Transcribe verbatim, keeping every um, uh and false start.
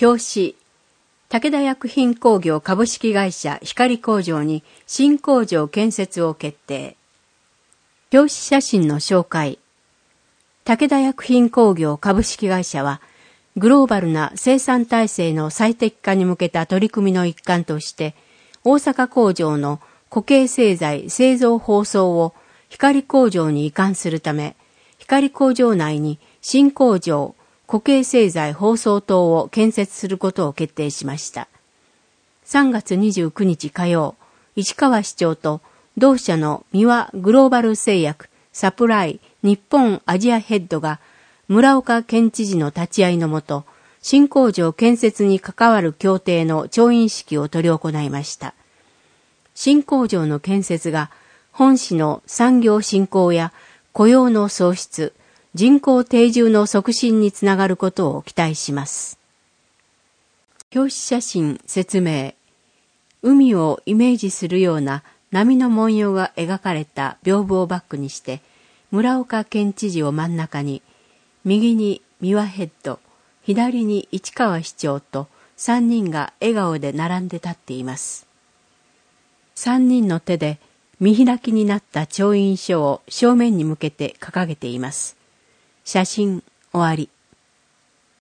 表紙、武田薬品工業株式会社光工場に新工場建設を決定。表紙写真の紹介。武田薬品工業株式会社は、グローバルな生産体制の最適化に向けた取り組みの一環として、大阪工場の固形製剤製造包装を光工場に移管するため、光工場内に新工場固形製剤包装棟を建設することを決定しました。さんがつにじゅうくにち火曜、市川市長と同社の三輪グローバル製薬サプライ日本アジアヘッドが村岡県知事の立ち会いのもと、新工場建設に関わる協定の調印式を執り行いました。新工場の建設が本市の産業振興や雇用の創出、人口定住の促進につながることを期待します。表紙写真説明。海をイメージするような波の文様が描かれた屏風をバックにして、村岡県知事を真ん中に、右に三輪ヘッド、左に市川市長とさんにんが笑顔で並んで立っています。さんにんの手で見開きになった調印書を正面に向けて掲げています。写真終わり。